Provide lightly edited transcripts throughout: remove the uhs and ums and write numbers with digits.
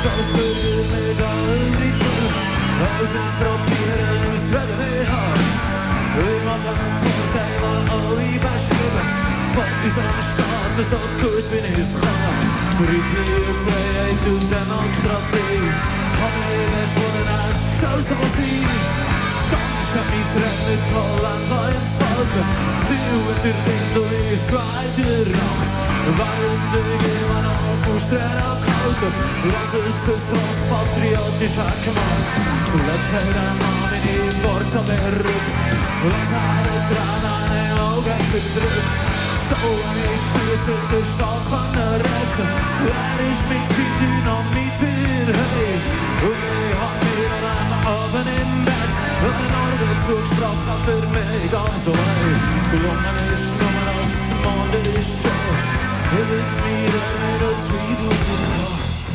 das Bild mit allen Riten, als ins Probieren ausreden wir haben. Im Adventsvorteil war alle beschrieben, von unserem Staat so gut wie es kann. Zurückblick, Freiheit und Demokratie, haben wir geschworen, es soll so sein. Dankeschön, Israel mit Holland war entfalten, Ziel und der Wind ist geweiht in der Nacht. Während ich immer noch Muster angehalten, was ist es transpatriotisch gemacht. Zuletzt hat ein Mann meine Worte berückt, was eine Träne an den Augen verdrückt. So ich schliesslich den Staat können retten, ist mit seinem Dynamiter, hey. Und ich hab mir an einem Abend im Bett einen Orden zugesprochen für mich ganz allein. Gelungen ist nur das Mond ist schon, mit mir wieder Zweifel sind da.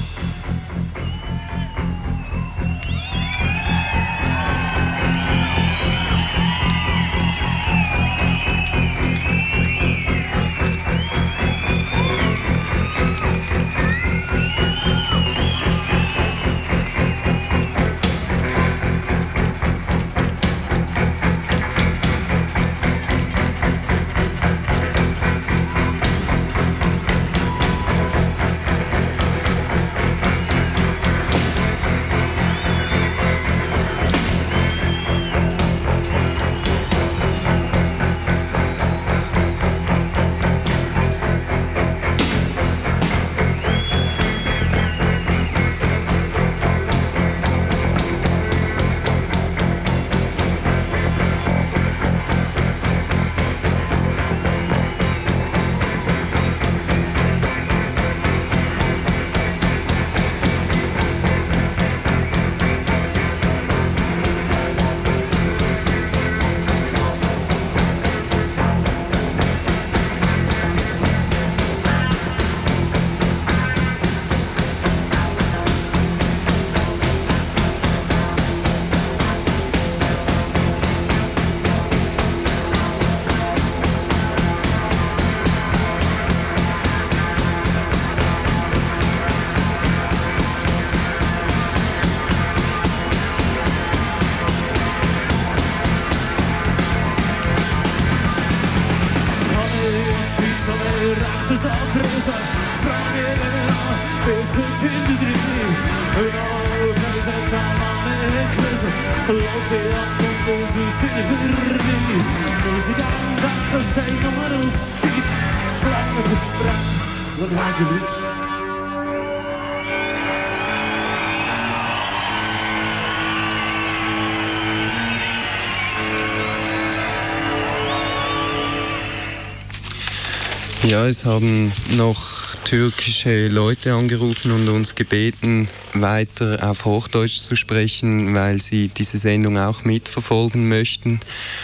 Ja, es haben noch türkische Leute angerufen und uns gebeten, weiter auf Hochdeutsch zu sprechen, weil sie diese Sendung auch mitverfolgen möchten.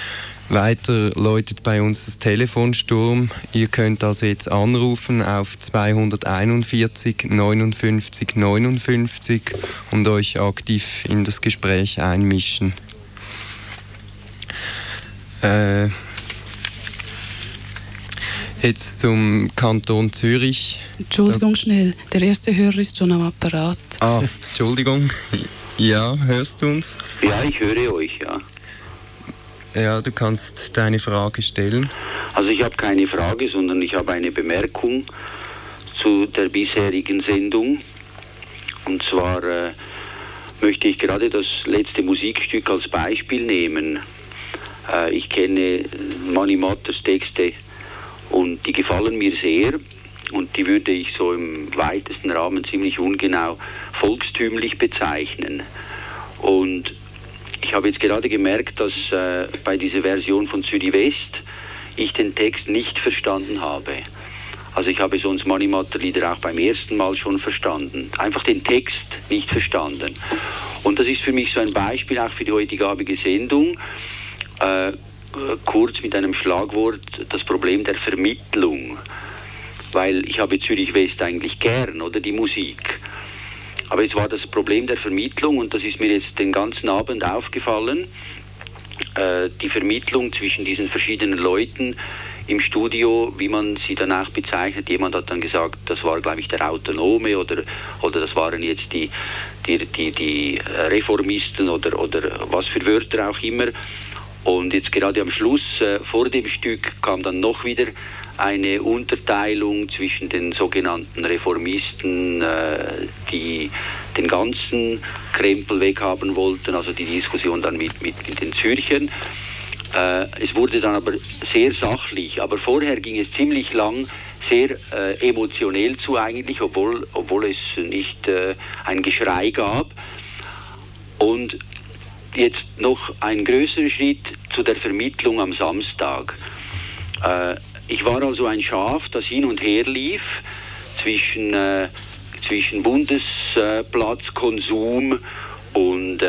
Weiter läutet bei uns das Telefonsturm. Ihr könnt also jetzt anrufen auf 241 59 59 und euch aktiv in das Gespräch einmischen. Jetzt zum Kanton Zürich. Entschuldigung, schnell. Der erste Hörer ist schon am Apparat. Ah, Entschuldigung. Ja, hörst du uns? Ja, ich höre euch, ja. Ja, du kannst deine Frage stellen. Also ich habe keine Frage, sondern ich habe eine Bemerkung zu der bisherigen Sendung. Und zwar möchte ich gerade das letzte Musikstück als Beispiel nehmen. Ich kenne Mani Matters Texte und die gefallen mir sehr und die würde ich so im weitesten Rahmen ziemlich ungenau volkstümlich bezeichnen. Und ich habe jetzt gerade gemerkt, dass bei dieser Version von Zürich West ich den Text nicht verstanden habe. Also ich habe sonst Mani Matter Lieder auch beim ersten Mal schon verstanden. Einfach den Text nicht verstanden. Und das ist für mich so ein Beispiel auch für die heutigabende Sendung. Kurz mit einem Schlagwort, das Problem der Vermittlung. Weil ich habe Zürich West eigentlich gern, oder die Musik. Aber es war das Problem der Vermittlung und das ist mir jetzt den ganzen Abend aufgefallen. Die Vermittlung zwischen diesen verschiedenen Leuten im Studio, wie man sie danach bezeichnet. Jemand hat dann gesagt, das war, glaube ich, der Autonome oder das waren jetzt die Reformisten oder was für Wörter auch immer. Und jetzt gerade am Schluss, vor dem Stück, kam dann noch wieder eine Unterteilung zwischen den sogenannten Reformisten, die den ganzen Krempel weghaben wollten, also die Diskussion dann mit den Zürchern. Es wurde dann aber sehr sachlich, aber vorher ging es ziemlich lang sehr emotionell zu eigentlich, obwohl es nicht ein Geschrei gab. Und jetzt noch ein größerer Schritt zu der Vermittlung am Samstag. Ich war also ein Schaf, das hin und her lief zwischen Bundesplatzkonsum und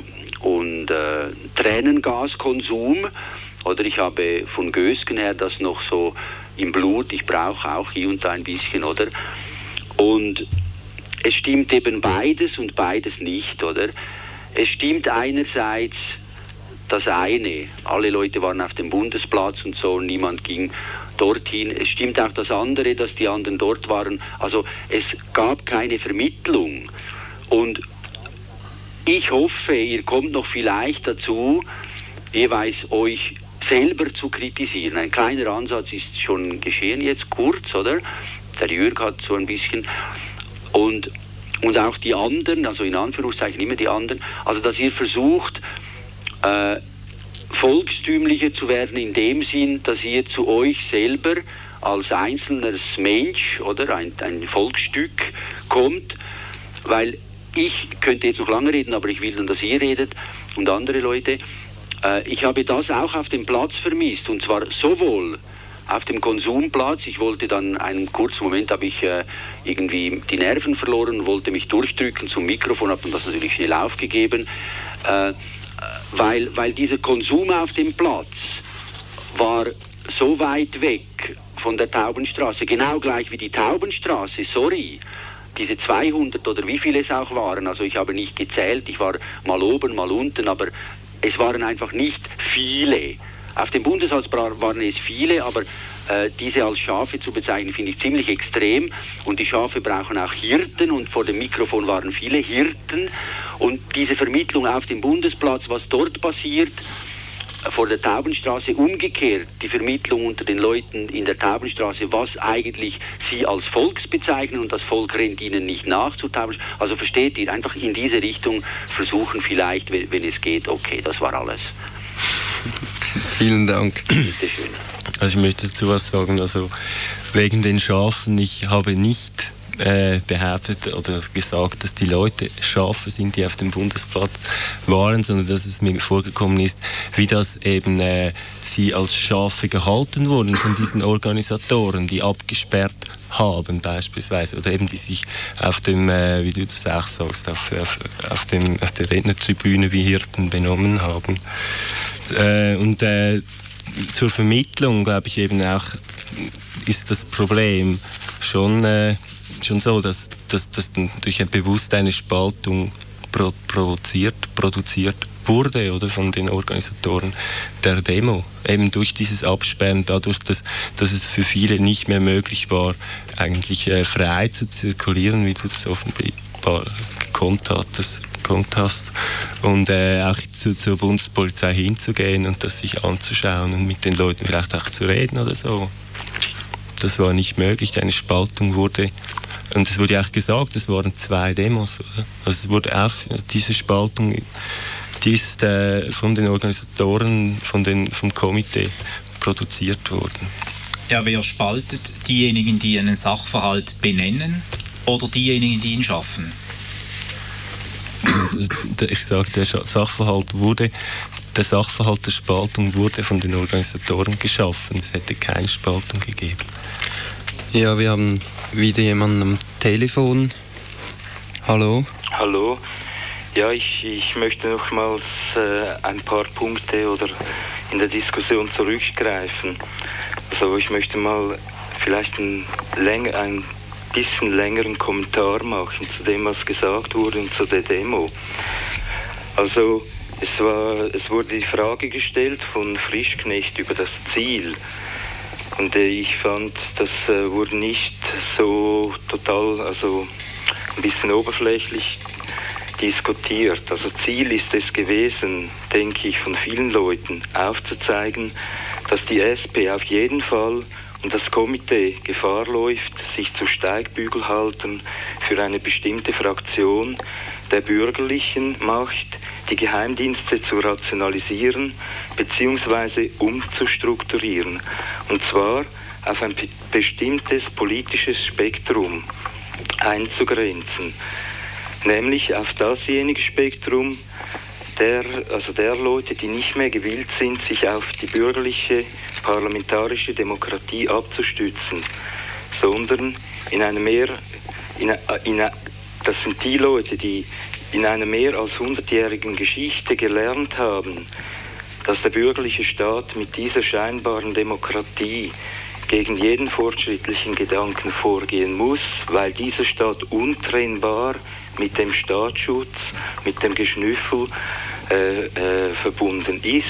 Tränengaskonsum. Oder ich habe von Gösgen her das noch so im Blut, ich brauche auch hier und da ein bisschen, oder? Und es stimmt eben beides und beides nicht, oder? Es stimmt einerseits das eine, alle Leute waren auf dem Bundesplatz und so, und niemand ging dorthin. Es stimmt auch das andere, dass die anderen dort waren. Also es gab keine Vermittlung. Und ich hoffe, ihr kommt noch vielleicht dazu, jeweils euch selber zu kritisieren. Ein kleiner Ansatz ist schon geschehen jetzt kurz, oder? Der Jürg hat so ein bisschen. Und auch die anderen, also in Anführungszeichen immer die anderen, also dass ihr versucht, volkstümlicher zu werden in dem Sinn, dass ihr zu euch selber als einzelnes Mensch oder ein Volksstück kommt, weil ich könnte jetzt noch lange reden, aber ich will dann, dass ihr redet und andere Leute. Ich habe das auch auf dem Platz vermisst, und zwar sowohl auf dem Konsumplatz. Ich wollte dann einen kurzen Moment, habe ich irgendwie die Nerven verloren und wollte mich durchdrücken zum Mikrofon, habe dann das natürlich schnell aufgegeben, weil dieser Konsum auf dem Platz war so weit weg von der Taubenstraße, genau gleich wie die Taubenstraße, sorry. Diese 200 oder wie viele es auch waren, also ich habe nicht gezählt, ich war mal oben, mal unten, aber es waren einfach nicht viele. Auf dem Bundesaltar waren es viele, aber diese als Schafe zu bezeichnen, finde ich ziemlich extrem. Und die Schafe brauchen auch Hirten, und vor dem Mikrofon waren viele Hirten. Und diese Vermittlung auf dem Bundesplatz, was dort passiert, vor der Taubenstraße, umgekehrt die Vermittlung unter den Leuten in der Taubenstraße, was eigentlich sie als Volks bezeichnen, und das Volk rennt ihnen nicht nach zu Taubenstraße. Also versteht ihr, einfach in diese Richtung versuchen vielleicht, wenn es geht. Okay, das war alles. Vielen Dank. Bitte schön. Also ich möchte dazu was sagen, also wegen den Schafen, ich habe nicht behauptet oder gesagt, dass die Leute Schafe sind, die auf dem Bundesplatz waren, sondern dass es mir vorgekommen ist, wie das eben sie als Schafe gehalten wurden von diesen Organisatoren, die abgesperrt haben beispielsweise, oder eben die sich auf dem, wie du das auch sagst, auf der Rednertribüne wie Hirten benommen haben. Und zur Vermittlung, glaube ich, eben auch ist das Problem schon so, dass durch bewusst eine Spaltung produziert wurde, oder, von den Organisatoren der Demo. Eben durch dieses Absperren, dadurch, dass es für viele nicht mehr möglich war, eigentlich frei zu zirkulieren, wie du das offenbar gekonnt hast. Und auch zur Bundespolizei hinzugehen und das sich anzuschauen und mit den Leuten vielleicht auch zu reden oder so. Das war nicht möglich, eine Spaltung wurde. Und es wurde auch gesagt, es waren 2 Demos. Oder? Also es wurde auch diese Spaltung, die ist von den Organisatoren, vom Komitee produziert worden. Ja, wer spaltet? Diejenigen, die einen Sachverhalt benennen, oder diejenigen, die ihn schaffen? Ich sage, der Sachverhalt der Spaltung wurde von den Organisatoren geschaffen. Es hätte keine Spaltung gegeben. Ja, wir haben wieder jemanden am Telefon. Hallo? Hallo. Ja, ich möchte nochmals ein paar Punkte oder in der Diskussion zurückgreifen. Also ich möchte mal vielleicht ein bisschen längeren Kommentar machen zu dem, was gesagt wurde und zu der Demo. Also es wurde die Frage gestellt von Frischknecht über das Ziel. Und ich fand, das wurde nicht so total, also ein bisschen oberflächlich diskutiert. Also Ziel ist es gewesen, denke ich, von vielen Leuten aufzuzeigen, dass die SP auf jeden Fall und das Komitee Gefahr läuft, sich zu Steigbügelhaltern für eine bestimmte Fraktion der bürgerlichen Macht, die Geheimdienste zu rationalisieren bzw. umzustrukturieren. Und zwar auf ein bestimmtes politisches Spektrum einzugrenzen. Nämlich auf dasjenige Spektrum der Leute, die nicht mehr gewillt sind, sich auf die bürgerliche parlamentarische Demokratie abzustützen, sondern das sind die Leute, die in einer mehr als 100-jährigen Geschichte gelernt haben, dass der bürgerliche Staat mit dieser scheinbaren Demokratie gegen jeden fortschrittlichen Gedanken vorgehen muss, weil dieser Staat untrennbar mit dem Staatsschutz, mit dem Geschnüffel verbunden ist.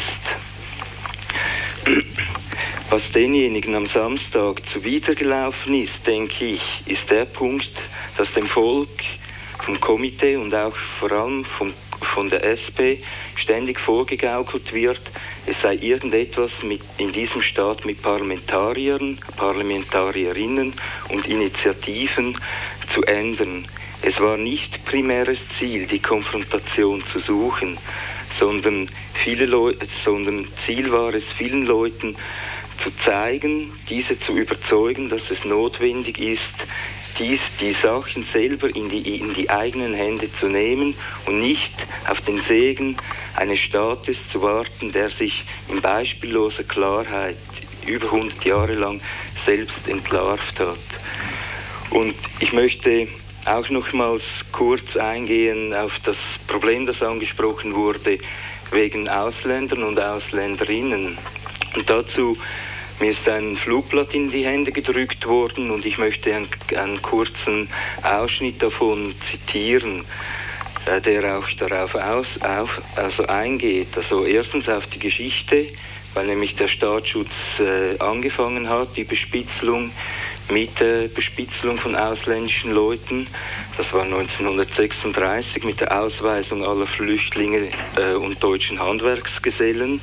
Was denjenigen am Samstag zuwidergelaufen ist, denke ich, ist der Punkt, dass dem Volk, vom Komitee und auch vor allem von der SP ständig vorgegaukelt wird, es sei irgendetwas in diesem Staat mit Parlamentariern, Parlamentarierinnen und Initiativen zu ändern. Es war nicht primäres Ziel, die Konfrontation zu suchen, sondern Ziel war es, vielen Leuten zu zeigen, diese zu überzeugen, dass es notwendig ist, die Sachen selber in die eigenen Hände zu nehmen und nicht auf den Segen eines Staates zu warten, der sich in beispielloser Klarheit über 100 Jahre lang selbst entlarvt hat. Und ich möchte auch nochmals kurz eingehen auf das Problem, das angesprochen wurde, wegen Ausländern und Ausländerinnen. Und dazu, mir ist ein Flugblatt in die Hände gedrückt worden und ich möchte einen kurzen Ausschnitt davon zitieren, der auch darauf eingeht. Also erstens auf die Geschichte, weil nämlich der Staatsschutz angefangen hat, die Bespitzelung mit der Bespitzelung von ausländischen Leuten. Das war 1936 mit der Ausweisung aller Flüchtlinge und deutschen Handwerksgesellen.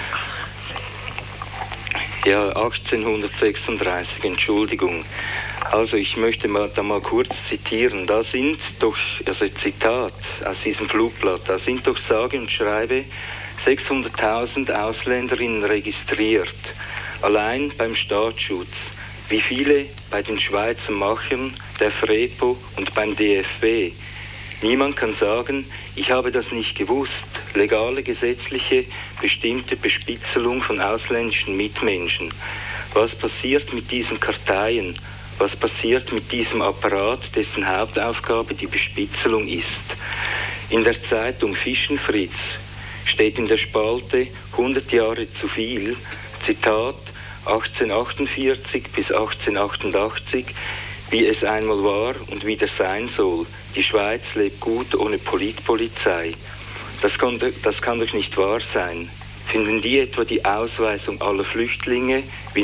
Ja, 1836, Entschuldigung. Also ich möchte da mal kurz zitieren. Da sind doch, also Zitat aus diesem Flugblatt, da sind doch sage und schreibe 600.000 Ausländerinnen registriert. Allein beim Staatsschutz. Wie viele bei den Schweizer Machern, der FREPO und beim DFB. Niemand kann sagen, ich habe das nicht gewusst. Legale, gesetzliche, bestimmte Bespitzelung von ausländischen Mitmenschen. Was passiert mit diesen Karteien? Was passiert mit diesem Apparat, dessen Hauptaufgabe die Bespitzelung ist? In der Zeitung Fischenfritz steht in der Spalte 100 Jahre zu viel, Zitat, 1848 bis 1888, wie es einmal war und wieder sein soll. Die Schweiz lebt gut ohne Polizei. Das kann doch nicht wahr sein. Finden die etwa die Ausweisung aller Flüchtlinge wie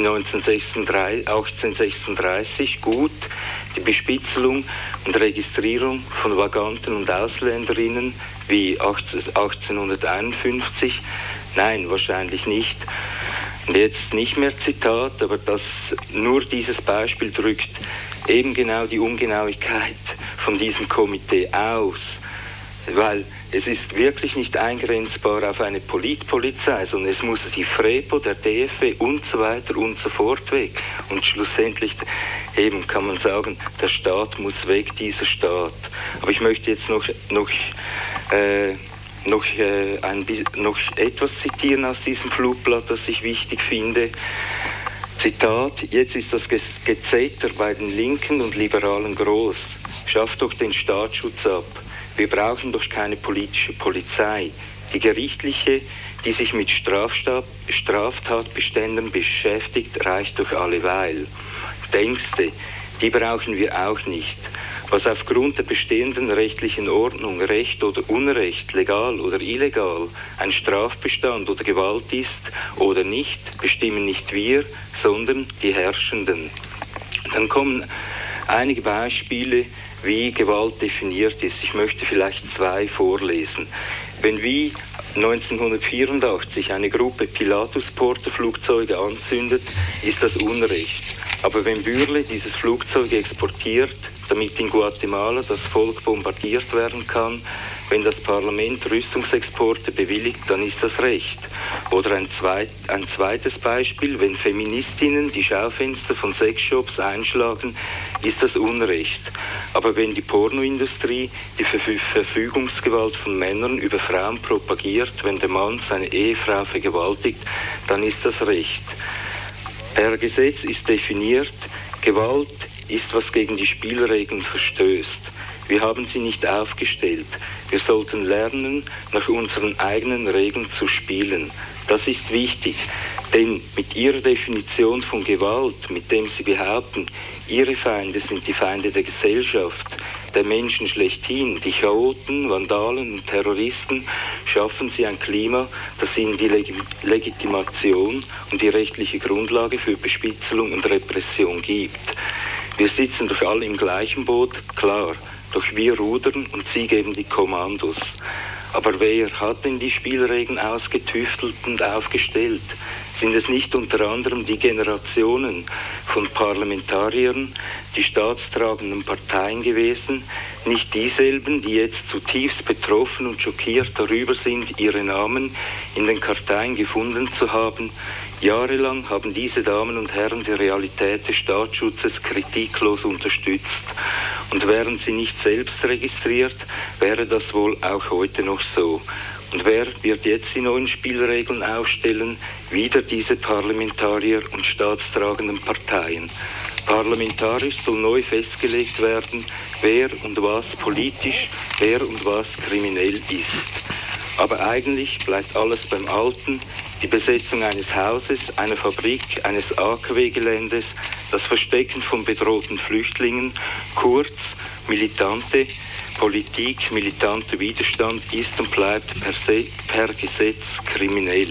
1836 gut, die Bespitzelung und Registrierung von Vaganten und Ausländerinnen wie 1851? Nein, wahrscheinlich nicht. Und jetzt nicht mehr Zitat, aber nur dieses Beispiel drückt eben genau die Ungenauigkeit von diesem Komitee aus, weil es ist wirklich nicht eingrenzbar auf eine Polizei, sondern es muss die FREPO, der DFB und so weiter und so fort weg. Und schlussendlich eben kann man sagen, der Staat muss weg, dieser Staat. Aber ich möchte jetzt noch etwas zitieren aus diesem Flugblatt, das ich wichtig finde. Zitat, jetzt ist das Gezeter bei den Linken und Liberalen groß. Schafft doch den Staatsschutz ab. Wir brauchen doch keine politische Polizei. Die gerichtliche, die sich mit Straftatbeständen beschäftigt, reicht doch alleweil. Denkste, die brauchen wir auch nicht. Was aufgrund der bestehenden rechtlichen Ordnung, Recht oder Unrecht, legal oder illegal, ein Strafbestand oder Gewalt ist oder nicht, bestimmen nicht wir, sondern die Herrschenden. Dann kommen einige Beispiele, wie Gewalt definiert ist. Ich möchte vielleicht 2 vorlesen. Wenn wie 1984 eine Gruppe Pilatus-Porter-Flugzeuge anzündet, ist das Unrecht. Aber wenn Bürle dieses Flugzeug exportiert, damit in Guatemala das Volk bombardiert werden kann, wenn das Parlament Rüstungsexporte bewilligt, dann ist das Recht. Oder ein zweites Beispiel, wenn Feministinnen die Schaufenster von Sexshops einschlagen, ist das Unrecht. Aber wenn die Pornoindustrie die Verfügungsgewalt von Männern über Frauen propagiert, wenn der Mann seine Ehefrau vergewaltigt, dann ist das Recht. Per Gesetz ist definiert, Gewalt ist, was gegen die Spielregeln verstößt. Wir haben sie nicht aufgestellt. Wir sollten lernen, nach unseren eigenen Regeln zu spielen. Das ist wichtig, denn mit ihrer Definition von Gewalt, mit dem sie behaupten, ihre Feinde sind die Feinde der Gesellschaft, der Menschen schlechthin, die Chaoten, Vandalen und Terroristen, schaffen sie ein Klima, das ihnen die Legitimation und die rechtliche Grundlage für Bespitzelung und Repression gibt. Wir sitzen doch alle im gleichen Boot, klar. Doch wir rudern und sie geben die Kommandos. Aber wer hat denn die Spielregeln ausgetüftelt und aufgestellt? Sind es nicht unter anderem die Generationen von Parlamentariern, die staatstragenden Parteien gewesen, nicht dieselben, die jetzt zutiefst betroffen und schockiert darüber sind, ihre Namen in den Karteien gefunden zu haben? Jahrelang haben diese Damen und Herren die Realität des Staatsschutzes kritiklos unterstützt. Und wären sie nicht selbst registriert, wäre das wohl auch heute noch so. Und wer wird jetzt die neuen Spielregeln aufstellen? Wieder diese Parlamentarier und staatstragenden Parteien. Parlamentarisch soll neu festgelegt werden, wer und was politisch, wer und was kriminell ist. Aber eigentlich bleibt alles beim Alten. Die Besetzung eines Hauses, einer Fabrik, eines AKW-Geländes, das Verstecken von bedrohten Flüchtlingen, kurz, militante Politik, militanter Widerstand ist und bleibt per Gesetz kriminell.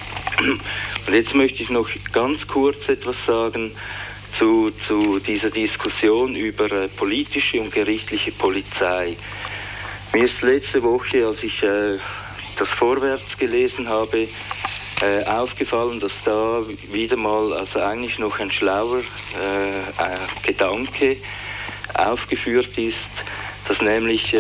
Und jetzt möchte ich noch ganz kurz etwas sagen zu dieser Diskussion über politische und gerichtliche Polizei. Mir ist letzte Woche, als ich das Vorwärts gelesen habe, aufgefallen, dass da wieder mal, also eigentlich noch ein schlauer Gedanke aufgeführt ist, dass nämlich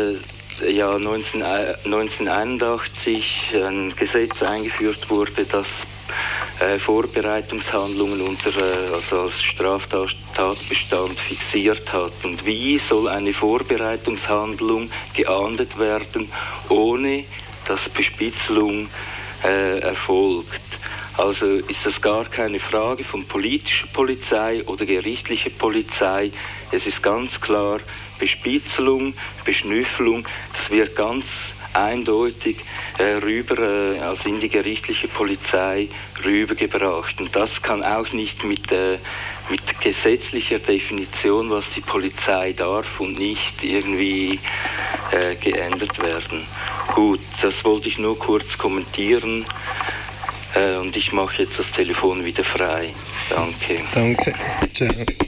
1981 ein Gesetz eingeführt wurde, das Vorbereitungshandlungen also als Straftatbestand fixiert hat. Und wie soll eine Vorbereitungshandlung geahndet werden, ohne dass Bespitzelung erfolgt? Also ist das gar keine Frage von politischer Polizei oder gerichtlicher Polizei. Es ist ganz klar, Bespitzelung, Beschnüffelung, das wird ganz eindeutig also in die gerichtliche Polizei rübergebracht. Und das kann auch nicht mit gesetzlicher Definition, was die Polizei darf und nicht irgendwie geändert werden. Gut, das wollte ich nur kurz kommentieren. Und ich mache jetzt das Telefon wieder frei. Danke. Danke. Ciao.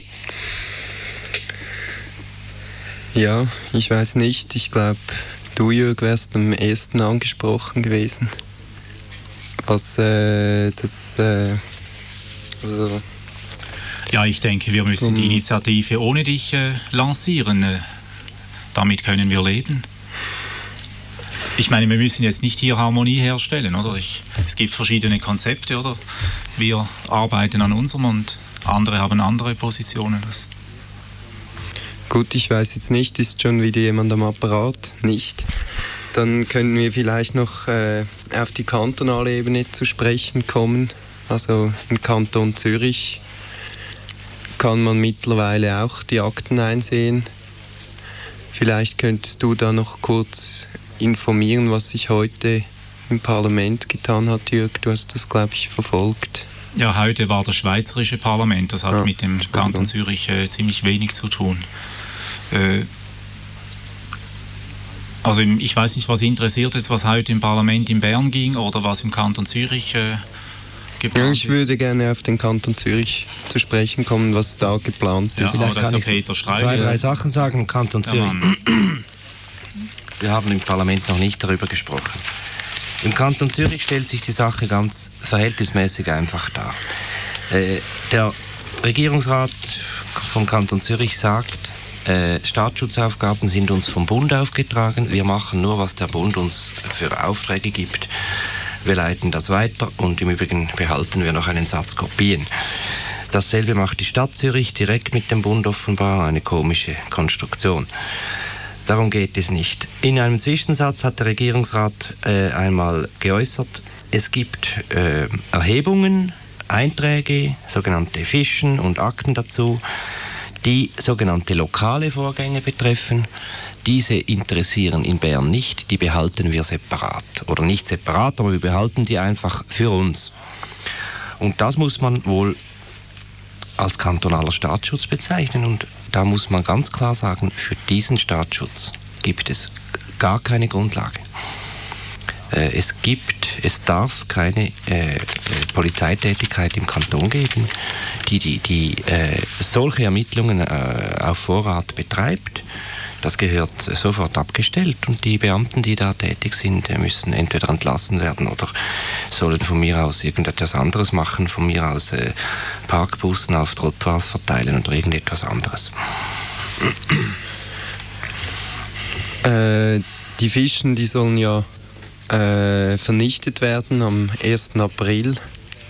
Ja, ich weiß nicht. Ich glaube, du, Jörg, wärst am ersten angesprochen gewesen. Also ja, ich denke, wir müssen die Initiative ohne dich lancieren. Damit können wir leben. Ich meine, wir müssen jetzt nicht hier Harmonie herstellen, oder? Es gibt verschiedene Konzepte, oder? Wir arbeiten an unserem und andere haben andere Positionen. Gut, ich weiß jetzt nicht, ist schon wieder jemand am Apparat? Nicht. Dann können wir vielleicht noch auf die kantonale Ebene zu sprechen kommen. Also im Kanton Zürich kann man mittlerweile auch die Akten einsehen. Vielleicht könntest du da noch kurz informieren, was sich heute im Parlament getan hat, Jörg. Du hast das, glaube ich, verfolgt. Ja, heute war das schweizerische Parlament. Das hat mit dem Kanton Zürich ziemlich wenig zu tun. Also ich weiß nicht, was interessiert ist, was heute im Parlament in Bern ging oder was im Kanton Zürich geplant ist. Ich würde gerne auf den Kanton Zürich zu sprechen kommen, was da geplant ist. Ja, Vielleicht das ist kann der Peter Streil. 2, 3 Sachen sagen im Kanton Zürich. Wir haben im Parlament noch nicht darüber gesprochen. Im Kanton Zürich stellt sich die Sache ganz verhältnismäßig einfach dar. Der Regierungsrat vom Kanton Zürich sagt, Staatsschutzaufgaben sind uns vom Bund aufgetragen. Wir machen nur, was der Bund uns für Aufträge gibt. Wir leiten das weiter und im Übrigen behalten wir noch einen Satz Kopien. Dasselbe macht die Stadt Zürich direkt mit dem Bund offenbar, eine komische Konstruktion. Darum geht es nicht. In einem Zwischensatz hat der Regierungsrat einmal geäußert, es gibt Erhebungen, Einträge, sogenannte Fischen und Akten dazu, die sogenannte lokale Vorgänge betreffen. Diese interessieren in Bern nicht, die behalten wir separat. Oder nicht separat, aber wir behalten die einfach für uns. Und das muss man wohl als kantonaler Staatsschutz bezeichnen. Und da muss man ganz klar sagen, für diesen Staatsschutz gibt es gar keine Grundlage. Es darf keine Polizeitätigkeit im Kanton geben, die solche Ermittlungen auf Vorrat betreibt. Das gehört sofort abgestellt und die Beamten, die da tätig sind, müssen entweder entlassen werden oder sollen von mir aus irgendetwas anderes machen, von mir aus Parkbussen auf Trottoirs verteilen oder irgendetwas anderes. Die Fischen, die sollen ja vernichtet werden am 1. April.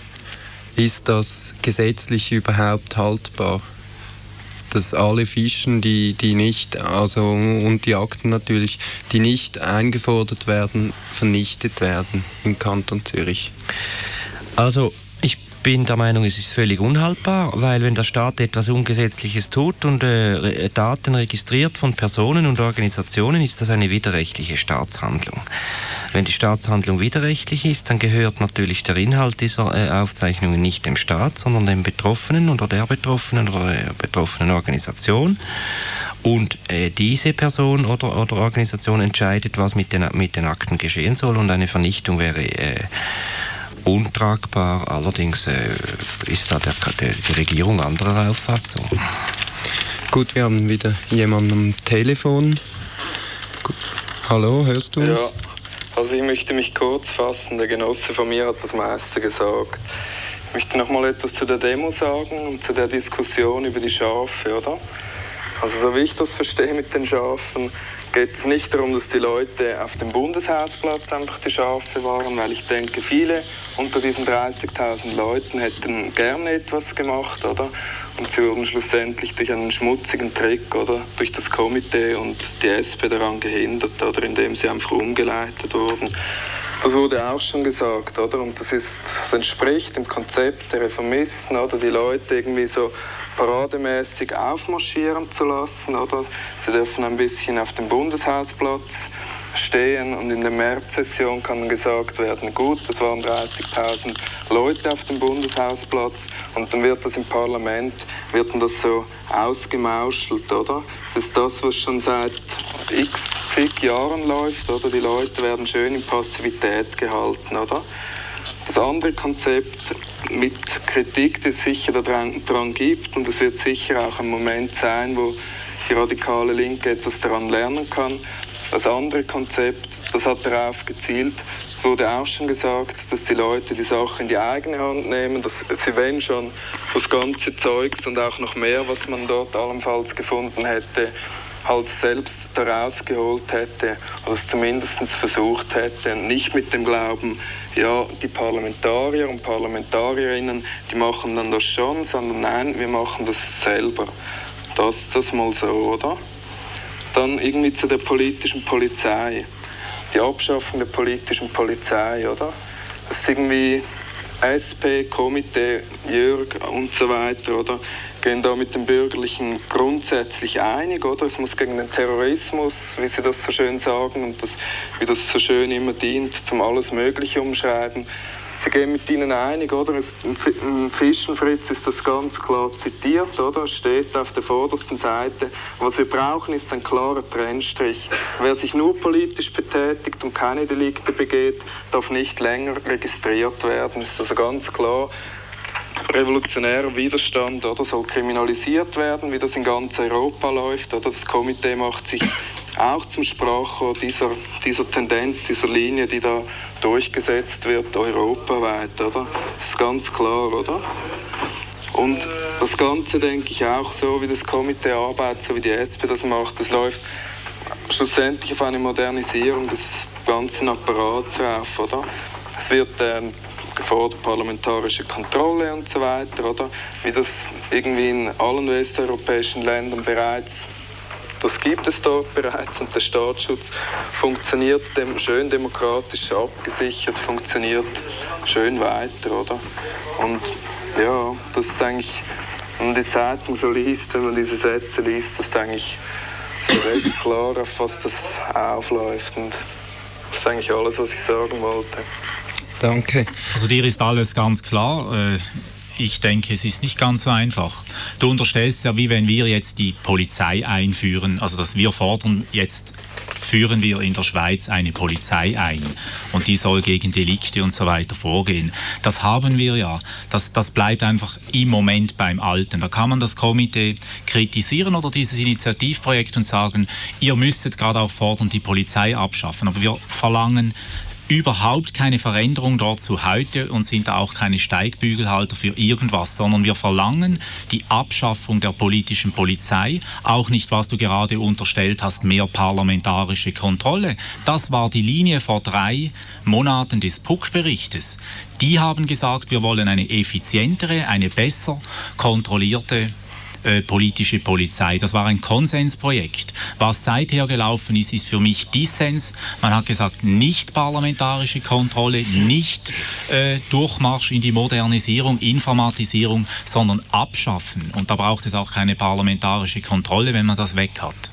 Ist das gesetzlich überhaupt haltbar? Dass alle Fischen, die nicht, also und die Akten natürlich, die nicht eingefordert werden, vernichtet werden im Kanton Zürich? Also ich bin der Meinung, es ist völlig unhaltbar, weil wenn der Staat etwas Ungesetzliches tut und Daten registriert von Personen und Organisationen, ist das eine widerrechtliche Staatshandlung. Wenn die Staatshandlung widerrechtlich ist, dann gehört natürlich der Inhalt dieser Aufzeichnungen nicht dem Staat, sondern dem Betroffenen oder der betroffenen Organisation. Und diese Person oder Organisation entscheidet, was mit den Akten geschehen soll, und eine Vernichtung wäre untragbar. Allerdings ist da die Regierung anderer Auffassung. Gut, wir haben wieder jemanden am Telefon. Gut. Hallo, hörst du uns? Ja, also ich möchte mich kurz fassen. Der Genosse von mir hat das meiste gesagt. Ich möchte noch mal etwas zu der Demo sagen und zu der Diskussion über die Schafe, oder? Also so wie ich das verstehe mit den Schafen, geht es nicht darum, dass die Leute auf dem Bundeshausplatz einfach die Schafe waren, weil ich denke, viele unter diesen 30.000 Leuten hätten gerne etwas gemacht, oder? Und sie wurden schlussendlich durch einen schmutzigen Trick, oder, durch das Komitee und die SP daran gehindert, oder, indem sie einfach umgeleitet wurden. Das wurde auch schon gesagt, oder? Und das entspricht dem Konzept der Reformisten, oder? Die Leute irgendwie so parademäßig aufmarschieren zu lassen, oder? Sie dürfen ein bisschen auf dem Bundeshausplatz stehen und in der Märzsession kann dann gesagt werden, gut, das waren 30.000 Leute auf dem Bundeshausplatz und dann wird das im Parlament, wird dann das so ausgemauschelt, oder? Das ist das, was schon seit zig Jahren läuft, oder? Die Leute werden schön in Passivität gehalten, oder? Das andere Konzept mit Kritik, die es sicher daran gibt, und es wird sicher auch ein Moment sein, wo die radikale Linke etwas daran lernen kann. Das andere Konzept, das hat darauf gezielt, es wurde auch schon gesagt, dass die Leute die Sache in die eigene Hand nehmen, dass sie, wenn schon, das ganze Zeugs und auch noch mehr, was man dort allenfalls gefunden hätte, halt selbst daraus geholt hätte, oder es zumindest versucht hätte, und nicht mit dem Glauben, ja, die Parlamentarier und Parlamentarierinnen, die machen dann das schon, sondern nein, wir machen das selber. Das mal so, oder? Dann irgendwie zu der politischen Polizei. Die Abschaffung der politischen Polizei, oder? Das ist irgendwie SP, Komitee, Jörg und so weiter, oder? Gehen da mit den Bürgerlichen grundsätzlich einig, oder? Es muss gegen den Terrorismus, wie sie das so schön sagen, und wie das so schön immer dient, zum alles Mögliche umschreiben. Sie gehen mit ihnen einig, oder? Im Fischenfritz ist das ganz klar zitiert, oder? Es steht auf der vordersten Seite. Was wir brauchen, ist ein klarer Trennstrich. Wer sich nur politisch betätigt und keine Delikte begeht, darf nicht länger registriert werden. Ist also ganz klar. Revolutionärer Widerstand, oder, soll kriminalisiert werden, wie das in ganz Europa läuft, oder? Das Komitee macht sich auch zum Sprachrohr dieser Tendenz, dieser Linie, die da durchgesetzt wird, europaweit, oder? Das ist ganz klar, oder? Und das Ganze, denke ich, auch so, wie das Komitee arbeitet, so wie die SP das macht, das läuft schlussendlich auf eine Modernisierung des ganzen Apparats rauf, oder? Es wird gefordert parlamentarische Kontrolle und so weiter, oder? Wie das irgendwie in allen westeuropäischen Ländern bereits, das gibt es dort bereits, und der Staatsschutz funktioniert schön demokratisch abgesichert, funktioniert schön weiter, oder? Und ja, das ist eigentlich, wenn man die Zeitung so liest, wenn man diese Sätze liest, das ist eigentlich recht klar, auf was das aufläuft, und das ist eigentlich alles, was ich sagen wollte. Danke. Also dir ist alles ganz klar. Ich denke, es ist nicht ganz so einfach. Du unterstellst ja, wie wenn wir jetzt die Polizei einführen, also dass wir fordern, jetzt führen wir in der Schweiz eine Polizei ein und die soll gegen Delikte und so weiter vorgehen. Das haben wir ja. Das bleibt einfach im Moment beim Alten. Da kann man das Komitee kritisieren oder dieses Initiativprojekt und sagen, ihr müsstet gerade auch fordern, die Polizei abschaffen. Aber wir verlangen überhaupt keine Veränderung dort zu heute und sind auch keine Steigbügelhalter für irgendwas, sondern wir verlangen die Abschaffung der politischen Polizei, auch nicht, was du gerade unterstellt hast, mehr parlamentarische Kontrolle. Das war die Linie vor 3 Monaten des PUK-Berichtes. Die haben gesagt, wir wollen eine effizientere, eine besser kontrollierte politische Polizei. Das war ein Konsensprojekt. Was seither gelaufen ist, ist für mich Dissens. Man hat gesagt, nicht parlamentarische Kontrolle, nicht Durchmarsch in die Modernisierung, Informatisierung, sondern abschaffen. Und da braucht es auch keine parlamentarische Kontrolle, wenn man das weg hat.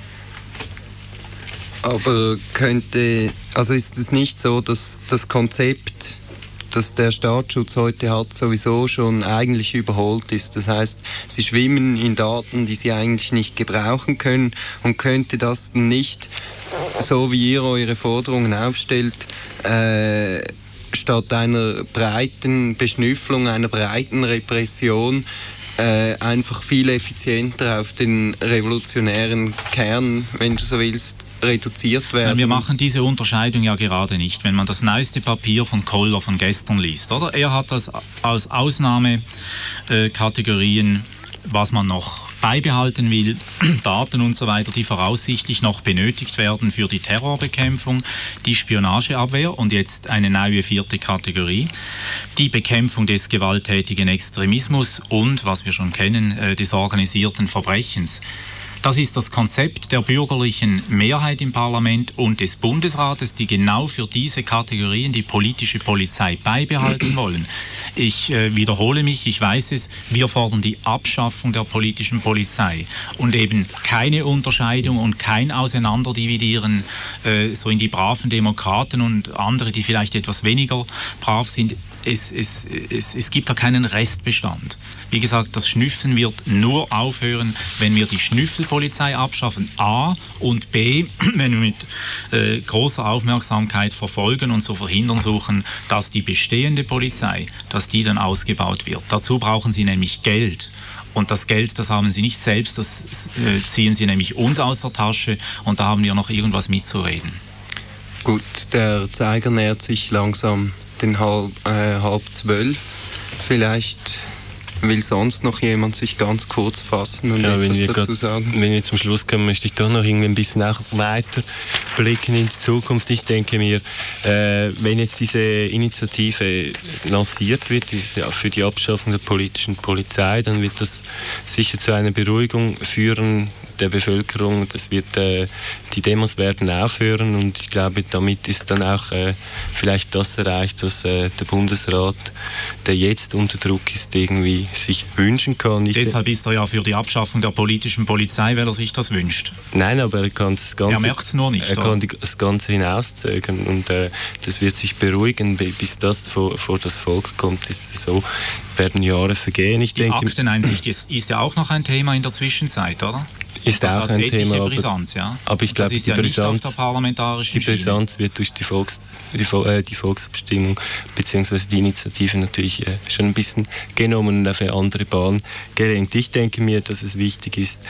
Aber ist es nicht so, dass das Konzept, dass der Staatsschutz heute hat, sowieso schon eigentlich überholt ist? Das heißt, sie schwimmen in Daten, die sie eigentlich nicht gebrauchen können, und könnte das nicht, so wie ihr eure Forderungen aufstellt, statt einer breiten Beschnüfflung, einer breiten Repression, einfach viel effizienter auf den revolutionären Kern, wenn du so willst, reduziert werden. Wir machen diese Unterscheidung ja gerade nicht. Wenn man das neueste Papier von Koller von gestern liest, oder? Er hat das als Ausnahmekategorien, was man noch beibehalten will, Daten und so weiter, die voraussichtlich noch benötigt werden für die Terrorbekämpfung, die Spionageabwehr und jetzt eine neue 4. Kategorie, die Bekämpfung des gewalttätigen Extremismus und, was wir schon kennen, des organisierten Verbrechens. Das ist das Konzept der bürgerlichen Mehrheit im Parlament und des Bundesrates, die genau für diese Kategorien die politische Polizei beibehalten wollen. Ich wiederhole mich, ich weiß es, wir fordern die Abschaffung der politischen Polizei und eben keine Unterscheidung und kein Auseinanderdividieren so in die braven Demokraten und andere, die vielleicht etwas weniger brav sind. Es gibt da keinen Restbestand. Wie gesagt, das Schnüffeln wird nur aufhören, wenn wir die Schnüffelpolizei abschaffen, A, und B, wenn wir mit großer Aufmerksamkeit verfolgen und zu verhindern suchen, dass die bestehende Polizei, dass die dann ausgebaut wird. Dazu brauchen sie nämlich Geld. Und das Geld, das haben sie nicht selbst, das ziehen sie nämlich uns aus der Tasche, und da haben wir noch irgendwas mitzureden. Gut, der Zeiger nähert sich langsam den 11:30. Vielleicht will sonst noch jemand sich ganz kurz fassen und etwas dazu sagen? Wenn wir zum Schluss kommen, möchte ich doch noch irgendwie ein bisschen auch weiter blicken in die Zukunft. Ich denke mir, wenn jetzt diese Initiative lanciert wird, für die Abschaffung der politischen Polizei, dann wird das sicher zu einer Beruhigung führen der Bevölkerung. Die Demos werden aufhören, und ich glaube, damit ist dann auch vielleicht das erreicht, was der Bundesrat, der jetzt unter Druck ist, irgendwie sich wünschen kann. Deshalb ist er ja für die Abschaffung der politischen Polizei, weil er sich das wünscht. Nein, aber er kann das Ganze, er merkt es nur nicht. Er kann das Ganze hinauszögern und das wird sich beruhigen, bis das vor das Volk kommt. Ist so, werden Jahre vergehen. Ich denke, Akteneinsicht ist ja auch noch ein Thema in der Zwischenzeit, oder? Ist das auch ein Thema, Brisanz, ja? Aber ich glaube, die Brisanz wird durch die Volksabstimmung bzw. die Initiative natürlich schon ein bisschen genommen und auf eine andere Bahn gelenkt. Ich denke mir, dass es wichtig ist,